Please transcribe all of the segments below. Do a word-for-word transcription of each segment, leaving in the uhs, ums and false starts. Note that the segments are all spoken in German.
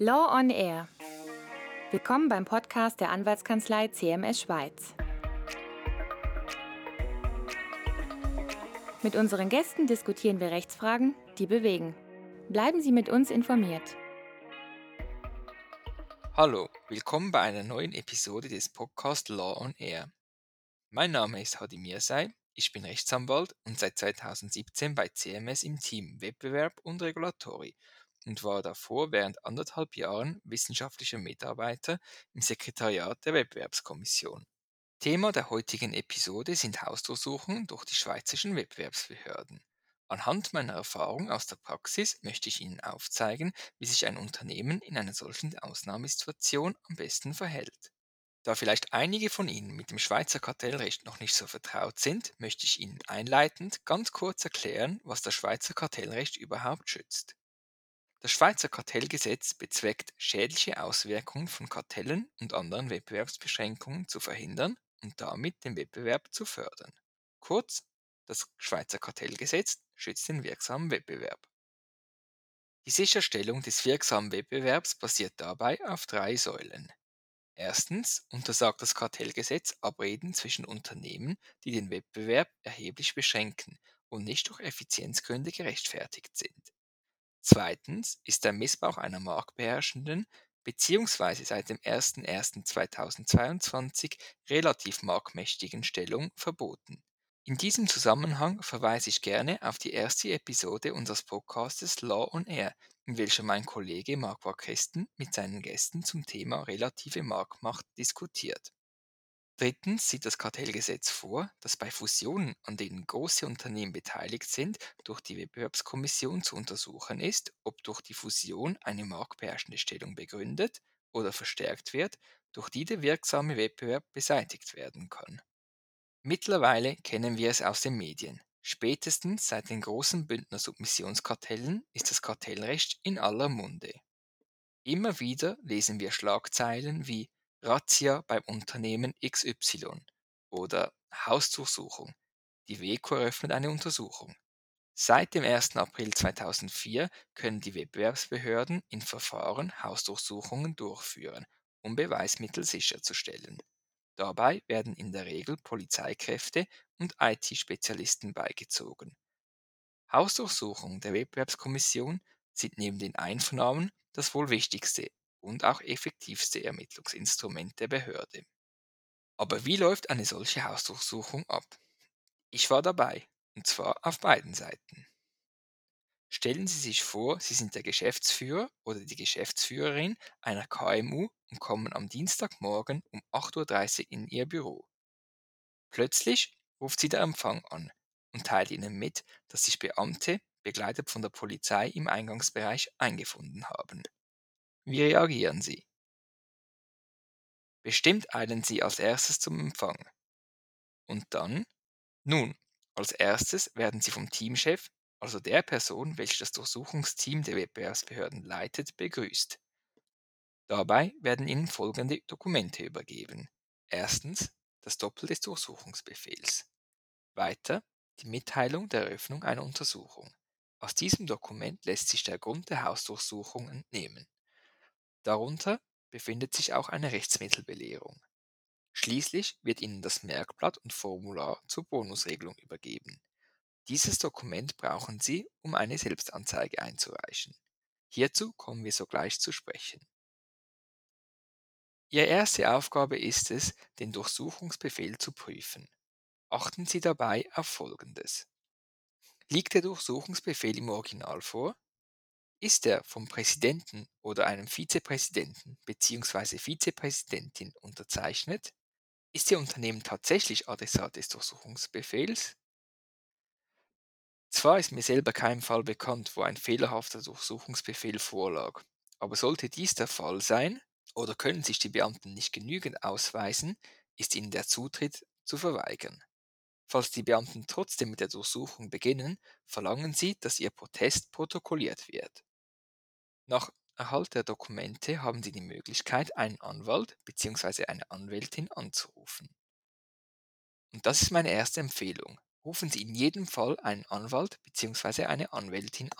Law on Air. Willkommen beim Podcast der Anwaltskanzlei C M S Schweiz. Mit unseren Gästen diskutieren wir Rechtsfragen, die bewegen. Bleiben Sie mit uns informiert. Hallo, willkommen bei einer neuen Episode des Podcasts Law on Air. Mein Name ist Hadi Mirsay, ich bin Rechtsanwalt und seit zweitausendsiebzehn bei C M S im Team Wettbewerb und Regulatory und war davor während anderthalb Jahren wissenschaftlicher Mitarbeiter im Sekretariat der Wettbewerbskommission. Thema der heutigen Episode sind Hausdurchsuchungen durch die schweizerischen Wettbewerbsbehörden. Anhand meiner Erfahrung aus der Praxis möchte ich Ihnen aufzeigen, wie sich ein Unternehmen in einer solchen Ausnahmesituation am besten verhält. Da vielleicht einige von Ihnen mit dem Schweizer Kartellrecht noch nicht so vertraut sind, möchte ich Ihnen einleitend ganz kurz erklären, was das Schweizer Kartellrecht überhaupt schützt. Das Schweizer Kartellgesetz bezweckt, schädliche Auswirkungen von Kartellen und anderen Wettbewerbsbeschränkungen zu verhindern und damit den Wettbewerb zu fördern. Kurz, das Schweizer Kartellgesetz schützt den wirksamen Wettbewerb. Die Sicherstellung des wirksamen Wettbewerbs basiert dabei auf drei Säulen. Erstens untersagt das Kartellgesetz Abreden zwischen Unternehmen, die den Wettbewerb erheblich beschränken und nicht durch Effizienzgründe gerechtfertigt sind. Zweitens ist der Missbrauch einer marktbeherrschenden bzw. seit dem ersten ersten zweitausendzweiundzwanzig relativ marktmächtigen Stellung verboten. In diesem Zusammenhang verweise ich gerne auf die erste Episode unseres Podcastes Law on Air, in welcher mein Kollege Marc Warkesten mit seinen Gästen zum Thema relative Marktmacht diskutiert. Drittens sieht das Kartellgesetz vor, dass bei Fusionen, an denen große Unternehmen beteiligt sind, durch die Wettbewerbskommission zu untersuchen ist, ob durch die Fusion eine marktbeherrschende Stellung begründet oder verstärkt wird, durch die der wirksame Wettbewerb beseitigt werden kann. Mittlerweile kennen wir es aus den Medien. Spätestens seit den großen Bündner Submissionskartellen ist das Kartellrecht in aller Munde. Immer wieder lesen wir Schlagzeilen wie Razzia beim Unternehmen X Y oder Hausdurchsuchung. Die WEKO eröffnet eine Untersuchung. Seit dem ersten April zweitausendvier können die Wettbewerbsbehörden in Verfahren Hausdurchsuchungen durchführen, um Beweismittel sicherzustellen. Dabei werden in der Regel Polizeikräfte und I T-Spezialisten beigezogen. Hausdurchsuchungen der Wettbewerbskommission sind neben den Einvernahmen das wohl wichtigste und auch effektivste Ermittlungsinstrument der Behörde. Aber wie läuft eine solche Hausdurchsuchung ab? Ich war dabei, und zwar auf beiden Seiten. Stellen Sie sich vor, Sie sind der Geschäftsführer oder die Geschäftsführerin einer K M U und kommen am Dienstagmorgen um acht Uhr dreißig in Ihr Büro. Plötzlich ruft Sie der Empfang an und teilt Ihnen mit, dass sich Beamte, begleitet von der Polizei, im Eingangsbereich eingefunden haben. Wie reagieren Sie? Bestimmt eilen Sie als erstes zum Empfang. Und dann? Nun, als erstes werden Sie vom Teamchef, also der Person, welche das Durchsuchungsteam der Wettbewerbsbehörden leitet, begrüßt. Dabei werden Ihnen folgende Dokumente übergeben. Erstens das Doppel des Durchsuchungsbefehls. Weiter die Mitteilung der Eröffnung einer Untersuchung. Aus diesem Dokument lässt sich der Grund der Hausdurchsuchung entnehmen. Darunter befindet sich auch eine Rechtsmittelbelehrung. Schließlich wird Ihnen das Merkblatt und Formular zur Bonusregelung übergeben. Dieses Dokument brauchen Sie, um eine Selbstanzeige einzureichen. Hierzu kommen wir sogleich zu sprechen. Ihre erste Aufgabe ist es, den Durchsuchungsbefehl zu prüfen. Achten Sie dabei auf Folgendes. Liegt der Durchsuchungsbefehl im Original vor? Ist er vom Präsidenten oder einem Vizepräsidenten bzw. Vizepräsidentin unterzeichnet? Ist Ihr Unternehmen tatsächlich Adressat des Durchsuchungsbefehls? Zwar ist mir selber kein Fall bekannt, wo ein fehlerhafter Durchsuchungsbefehl vorlag, aber sollte dies der Fall sein oder können sich die Beamten nicht genügend ausweisen, ist ihnen der Zutritt zu verweigern. Falls die Beamten trotzdem mit der Durchsuchung beginnen, verlangen sie, dass ihr Protest protokolliert wird. Nach Erhalt der Dokumente haben Sie die Möglichkeit, einen Anwalt bzw. eine Anwältin anzurufen. Und das ist meine erste Empfehlung. Rufen Sie in jedem Fall einen Anwalt bzw. eine Anwältin an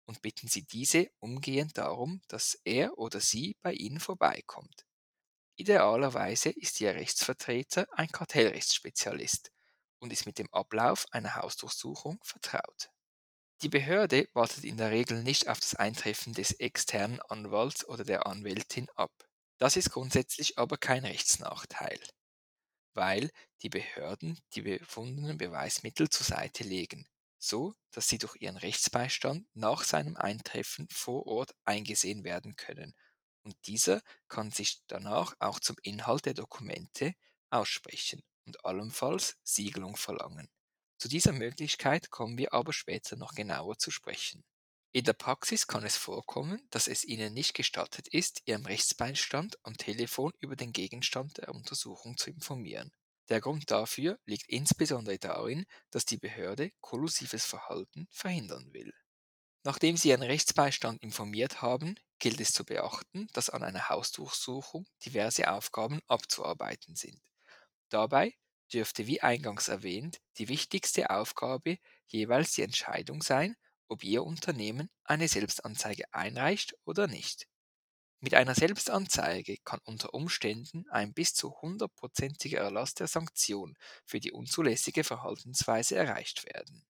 und bitten Sie diese umgehend darum, dass er oder sie bei Ihnen vorbeikommt. Idealerweise ist Ihr Rechtsvertreter ein Kartellrechtsspezialist und ist mit dem Ablauf einer Hausdurchsuchung vertraut. Die Behörde wartet in der Regel nicht auf das Eintreffen des externen Anwalts oder der Anwältin ab. Das ist grundsätzlich aber kein Rechtsnachteil, weil die Behörden die gefundenen Beweismittel zur Seite legen, so dass sie durch ihren Rechtsbeistand nach seinem Eintreffen vor Ort eingesehen werden können, und dieser kann sich danach auch zum Inhalt der Dokumente aussprechen und allenfalls Siegelung verlangen. Zu dieser Möglichkeit kommen wir aber später noch genauer zu sprechen. In der Praxis kann es vorkommen, dass es Ihnen nicht gestattet ist, Ihrem Rechtsbeistand am Telefon über den Gegenstand der Untersuchung zu informieren. Der Grund dafür liegt insbesondere darin, dass die Behörde kollusives Verhalten verhindern will. Nachdem Sie Ihren Rechtsbeistand informiert haben, gilt es zu beachten, dass an einer Hausdurchsuchung diverse Aufgaben abzuarbeiten sind. Dabei dürfte, wie eingangs erwähnt, die wichtigste Aufgabe jeweils die Entscheidung sein, ob Ihr Unternehmen eine Selbstanzeige einreicht oder nicht. Mit einer Selbstanzeige kann unter Umständen ein bis zu hundertprozentiger Erlass der Sanktion für die unzulässige Verhaltensweise erreicht werden.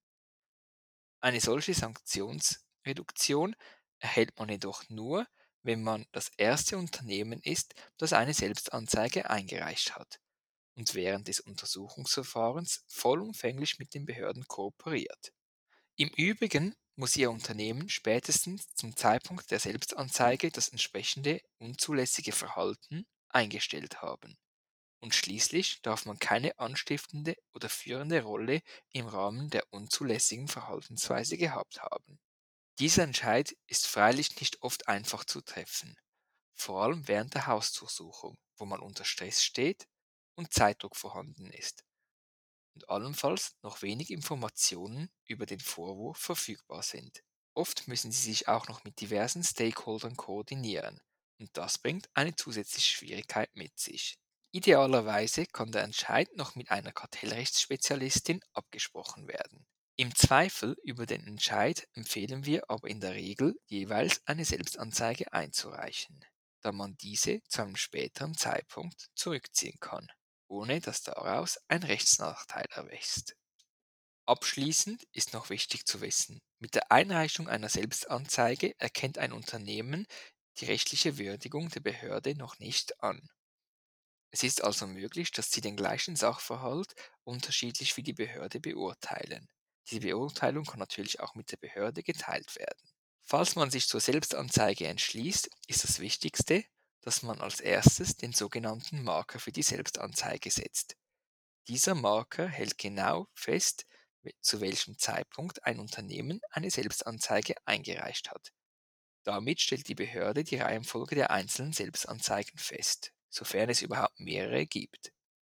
Eine solche Sanktionsreduktion erhält man jedoch nur, wenn man das erste Unternehmen ist, das eine Selbstanzeige eingereicht hat und während des Untersuchungsverfahrens vollumfänglich mit den Behörden kooperiert. Im Übrigen muss Ihr Unternehmen spätestens zum Zeitpunkt der Selbstanzeige das entsprechende unzulässige Verhalten eingestellt haben. Und schließlich darf man keine anstiftende oder führende Rolle im Rahmen der unzulässigen Verhaltensweise gehabt haben. Dieser Entscheid ist freilich nicht oft einfach zu treffen, vor allem während der Hausdurchsuchung, wo man unter Stress steht und Zeitdruck vorhanden ist und allenfalls noch wenig Informationen über den Vorwurf verfügbar sind. Oft müssen sie sich auch noch mit diversen Stakeholdern koordinieren, und das bringt eine zusätzliche Schwierigkeit mit sich. Idealerweise kann der Entscheid noch mit einer Kartellrechtsspezialistin abgesprochen werden. Im Zweifel über den Entscheid empfehlen wir aber in der Regel jeweils eine Selbstanzeige einzureichen, da man diese zu einem späteren Zeitpunkt zurückziehen kann, ohne dass daraus ein Rechtsnachteil erwächst. Abschließend ist noch wichtig zu wissen: Mit der Einreichung einer Selbstanzeige erkennt ein Unternehmen die rechtliche Würdigung der Behörde noch nicht an. Es ist also möglich, dass Sie den gleichen Sachverhalt unterschiedlich wie die Behörde beurteilen. Diese Beurteilung kann natürlich auch mit der Behörde geteilt werden. Falls man sich zur Selbstanzeige entschließt, ist das Wichtigste, dass man als erstes den sogenannten Marker für die Selbstanzeige setzt. Dieser Marker hält genau fest, we- zu welchem Zeitpunkt ein Unternehmen eine Selbstanzeige eingereicht hat. Damit stellt die Behörde die Reihenfolge der einzelnen Selbstanzeigen fest, sofern es überhaupt mehrere gibt.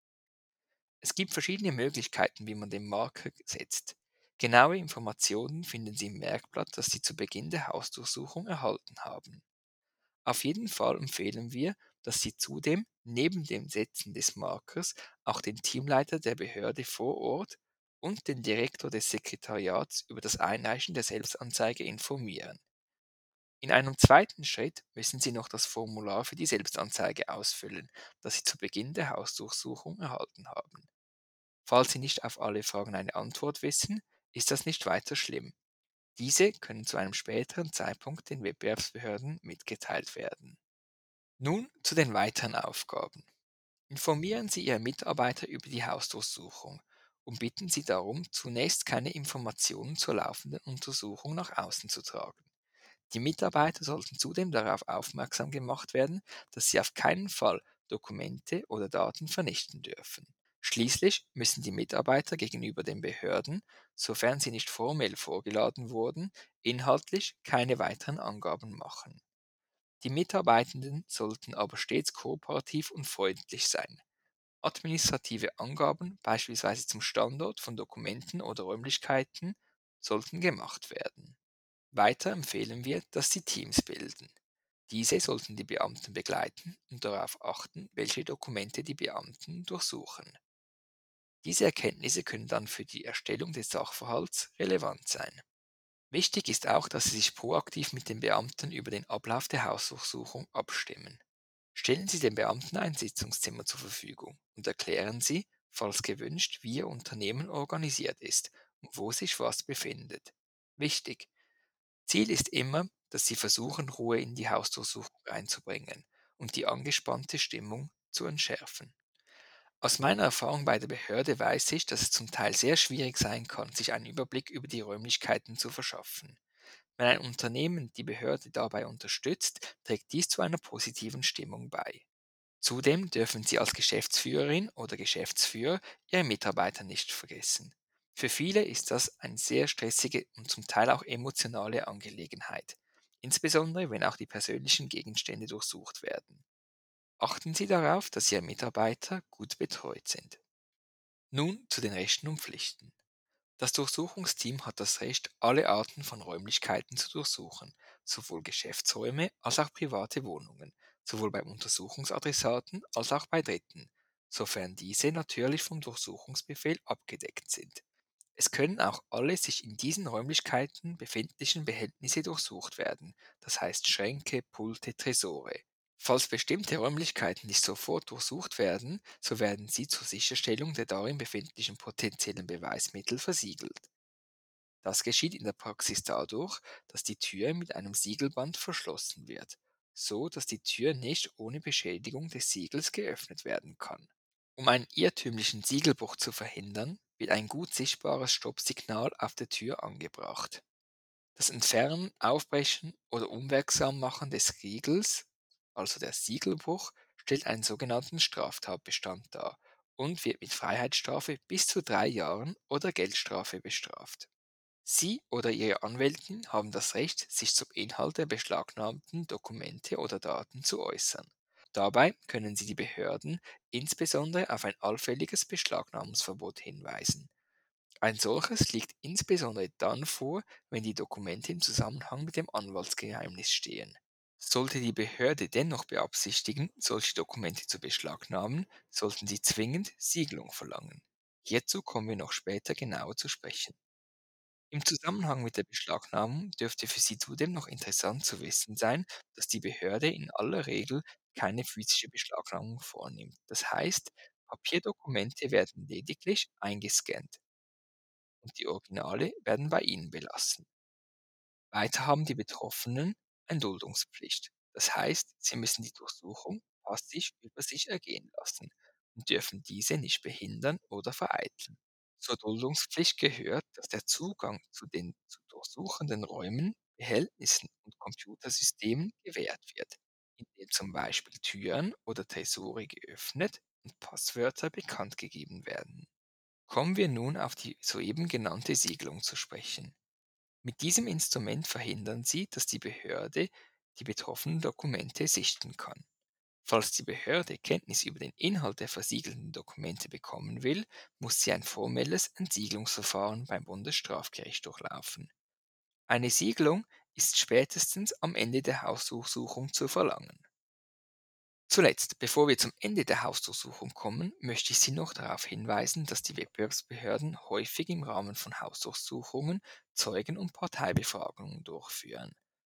Es gibt verschiedene Möglichkeiten, wie man den Marker setzt. Genaue Informationen finden Sie im Merkblatt, das Sie zu Beginn der Hausdurchsuchung erhalten haben. Auf jeden Fall empfehlen wir, dass Sie zudem neben dem Setzen des Markers auch den Teamleiter der Behörde vor Ort und den Direktor des Sekretariats über das Einreichen der Selbstanzeige informieren. In einem zweiten Schritt müssen Sie noch das Formular für die Selbstanzeige ausfüllen, das Sie zu Beginn der Hausdurchsuchung erhalten haben. Falls Sie nicht auf alle Fragen eine Antwort wissen, ist das nicht weiter schlimm. Diese können zu einem späteren Zeitpunkt den Wettbewerbsbehörden mitgeteilt werden. Nun zu den weiteren Aufgaben. Informieren Sie Ihre Mitarbeiter über die Hausdurchsuchung und bitten Sie darum, zunächst keine Informationen zur laufenden Untersuchung nach außen zu tragen. Die Mitarbeiter sollten zudem darauf aufmerksam gemacht werden, dass sie auf keinen Fall Dokumente oder Daten vernichten dürfen. Schließlich müssen die Mitarbeiter gegenüber den Behörden, sofern sie nicht formell vorgeladen wurden, inhaltlich keine weiteren Angaben machen. Die Mitarbeitenden sollten aber stets kooperativ und freundlich sein. Administrative Angaben, beispielsweise zum Standort von Dokumenten oder Räumlichkeiten, sollten gemacht werden. Weiter empfehlen wir, dass Sie Teams bilden. Diese sollten die Beamten begleiten und darauf achten, welche Dokumente die Beamten durchsuchen. Diese Erkenntnisse können dann für die Erstellung des Sachverhalts relevant sein. Wichtig ist auch, dass Sie sich proaktiv mit den Beamten über den Ablauf der Hausdurchsuchung abstimmen. Stellen Sie dem Beamten ein Sitzungszimmer zur Verfügung und erklären Sie, falls gewünscht, wie Ihr Unternehmen organisiert ist und wo sich was befindet. Wichtig: Ziel ist immer, dass Sie versuchen, Ruhe in die Hausdurchsuchung einzubringen und die angespannte Stimmung zu entschärfen. Aus meiner Erfahrung bei der Behörde weiß ich, dass es zum Teil sehr schwierig sein kann, sich einen Überblick über die Räumlichkeiten zu verschaffen. Wenn ein Unternehmen die Behörde dabei unterstützt, trägt dies zu einer positiven Stimmung bei. Zudem dürfen Sie als Geschäftsführerin oder Geschäftsführer Ihre Mitarbeiter nicht vergessen. Für viele ist das eine sehr stressige und zum Teil auch emotionale Angelegenheit, insbesondere wenn auch die persönlichen Gegenstände durchsucht werden. Achten Sie darauf, dass Ihre Mitarbeiter gut betreut sind. Nun zu den Rechten und Pflichten. Das Durchsuchungsteam hat das Recht, alle Arten von Räumlichkeiten zu durchsuchen, sowohl Geschäftsräume als auch private Wohnungen, sowohl beim Untersuchungsadressaten als auch bei Dritten, sofern diese natürlich vom Durchsuchungsbefehl abgedeckt sind. Es können auch alle sich in diesen Räumlichkeiten befindlichen Behältnisse durchsucht werden, das heißt Schränke, Pulte, Tresore. Falls bestimmte Räumlichkeiten nicht sofort durchsucht werden, so werden sie zur Sicherstellung der darin befindlichen potenziellen Beweismittel versiegelt. Das geschieht in der Praxis dadurch, dass die Tür mit einem Siegelband verschlossen wird, so dass die Tür nicht ohne Beschädigung des Siegels geöffnet werden kann. Um einen irrtümlichen Siegelbruch zu verhindern, wird ein gut sichtbares Stoppsignal auf der Tür angebracht. Das Entfernen, Aufbrechen oder Unwirksam-Machen des Riegels, also der Siegelbruch, stellt einen sogenannten Straftatbestand dar und wird mit Freiheitsstrafe bis zu drei Jahren oder Geldstrafe bestraft. Sie oder Ihre Anwältin haben das Recht, sich zum Inhalt der beschlagnahmten Dokumente oder Daten zu äußern. Dabei können Sie die Behörden insbesondere auf ein allfälliges Beschlagnahmungsverbot hinweisen. Ein solches liegt insbesondere dann vor, wenn die Dokumente im Zusammenhang mit dem Anwaltsgeheimnis stehen. Sollte die Behörde dennoch beabsichtigen, solche Dokumente zu beschlagnahmen, sollten sie zwingend Siegelung verlangen. Hierzu kommen wir noch später genauer zu sprechen. Im Zusammenhang mit der Beschlagnahmung dürfte für Sie zudem noch interessant zu wissen sein, dass die Behörde in aller Regel keine physische Beschlagnahmung vornimmt. Das heißt, Papierdokumente werden lediglich eingescannt und die Originale werden bei Ihnen belassen. Weiter haben die Betroffenen eine Duldungspflicht. Das heißt, sie müssen die Durchsuchung passiv über sich ergehen lassen und dürfen diese nicht behindern oder vereiteln. Zur Duldungspflicht gehört, dass der Zugang zu den zu durchsuchenden Räumen, Behältnissen und Computersystemen gewährt wird, indem zum Beispiel Türen oder Tresore geöffnet und Passwörter bekannt gegeben werden. Kommen wir nun auf die soeben genannte Siegelung zu sprechen. Mit diesem Instrument verhindern Sie, dass die Behörde die betroffenen Dokumente sichten kann. Falls die Behörde Kenntnis über den Inhalt der versiegelten Dokumente bekommen will, muss sie ein formelles Entsiegelungsverfahren beim Bundesstrafgericht durchlaufen. Eine Siegelung ist spätestens am Ende der Hausdurchsuchung zu verlangen. Zuletzt, bevor wir zum Ende der Hausdurchsuchung kommen, möchte ich Sie noch darauf hinweisen, dass die Wettbewerbsbehörden häufig im Rahmen von Hausdurchsuchungen Zeugen- und Parteibefragungen durchführen.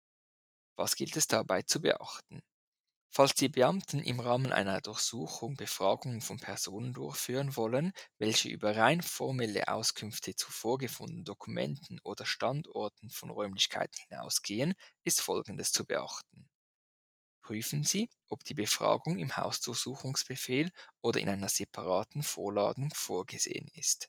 Was gilt es dabei zu beachten? Falls die Beamten im Rahmen einer Durchsuchung Befragungen von Personen durchführen wollen, welche über rein formelle Auskünfte zu vorgefundenen Dokumenten oder Standorten von Räumlichkeiten hinausgehen, ist Folgendes zu beachten. Prüfen Sie, ob die Befragung im Hausdurchsuchungsbefehl oder in einer separaten Vorladung vorgesehen ist.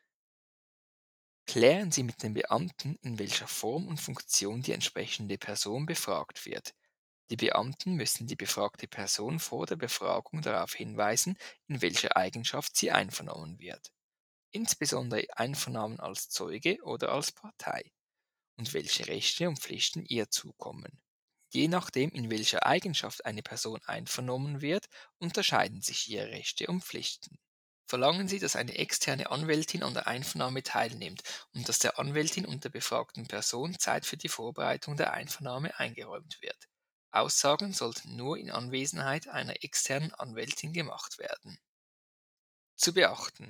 Klären Sie mit dem Beamten, in welcher Form und Funktion die entsprechende Person befragt wird. Die Beamten müssen die befragte Person vor der Befragung darauf hinweisen, in welcher Eigenschaft sie einvernommen wird, insbesondere Einvernahmen als Zeuge oder als Partei, und welche Rechte und Pflichten ihr zukommen. Je nachdem, in welcher Eigenschaft eine Person einvernommen wird, unterscheiden sich ihre Rechte und Pflichten. Verlangen Sie, dass eine externe Anwältin an der Einvernahme teilnimmt und dass der Anwältin und der befragten Person Zeit für die Vorbereitung der Einvernahme eingeräumt wird. Aussagen sollten nur in Anwesenheit einer externen Anwältin gemacht werden. Zu beachten: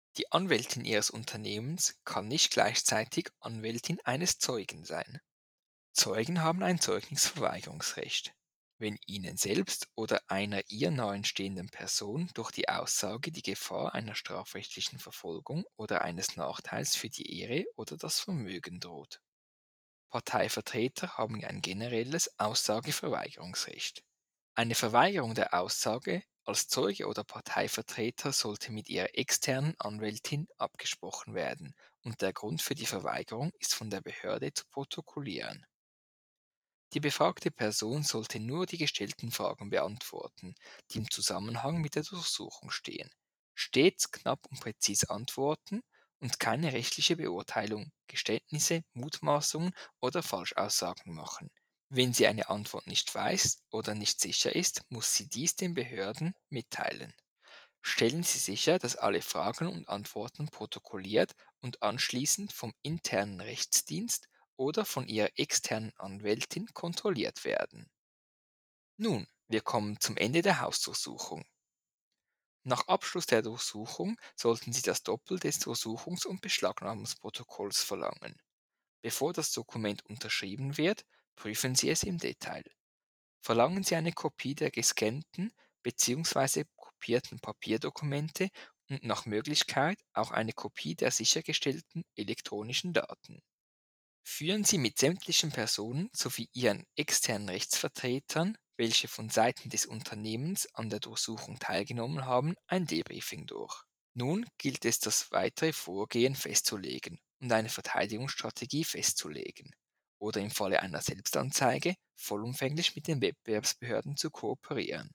Die Anwältin Ihres Unternehmens kann nicht gleichzeitig Anwältin eines Zeugen sein. Zeugen haben ein Zeugnisverweigerungsrecht. Wenn Ihnen selbst oder einer ihr nahestehenden Person durch die Aussage die Gefahr einer strafrechtlichen Verfolgung oder eines Nachteils für die Ehre oder das Vermögen droht. Parteivertreter haben ein generelles Aussageverweigerungsrecht. Eine Verweigerung der Aussage als Zeuge oder Parteivertreter sollte mit ihrer externen Anwältin abgesprochen werden und der Grund für die Verweigerung ist von der Behörde zu protokollieren. Die befragte Person sollte nur die gestellten Fragen beantworten, die im Zusammenhang mit der Durchsuchung stehen. Stets knapp und präzis antworten und keine rechtliche Beurteilung, Geständnisse, Mutmaßungen oder Falschaussagen machen. Wenn sie eine Antwort nicht weiß oder nicht sicher ist, muss sie dies den Behörden mitteilen. Stellen Sie sicher, dass alle Fragen und Antworten protokolliert und anschließend vom internen Rechtsdienst oder von Ihrer externen Anwältin kontrolliert werden. Nun, wir kommen zum Ende der Hausdurchsuchung. Nach Abschluss der Durchsuchung sollten Sie das Doppelte des Durchsuchungs- und Beschlagnahmungsprotokolls verlangen. Bevor das Dokument unterschrieben wird, prüfen Sie es im Detail. Verlangen Sie eine Kopie der gescannten bzw. kopierten Papierdokumente und nach Möglichkeit auch eine Kopie der sichergestellten elektronischen Daten. Führen Sie mit sämtlichen Personen sowie Ihren externen Rechtsvertretern, welche von Seiten des Unternehmens an der Durchsuchung teilgenommen haben, ein Debriefing durch. Nun gilt es, das weitere Vorgehen festzulegen und eine Verteidigungsstrategie festzulegen oder im Falle einer Selbstanzeige vollumfänglich mit den Wettbewerbsbehörden zu kooperieren.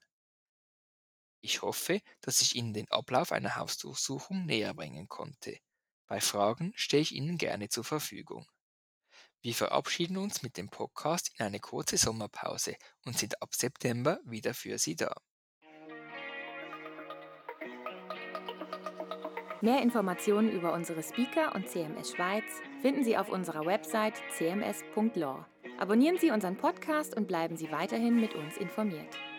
Ich hoffe, dass ich Ihnen den Ablauf einer Hausdurchsuchung näher bringen konnte. Bei Fragen stehe ich Ihnen gerne zur Verfügung. Wir verabschieden uns mit dem Podcast in eine kurze Sommerpause und sind ab September wieder für Sie da. Mehr Informationen über unsere Speaker und C M S Schweiz finden Sie auf unserer Website c m s punkt law. Abonnieren Sie unseren Podcast und bleiben Sie weiterhin mit uns informiert.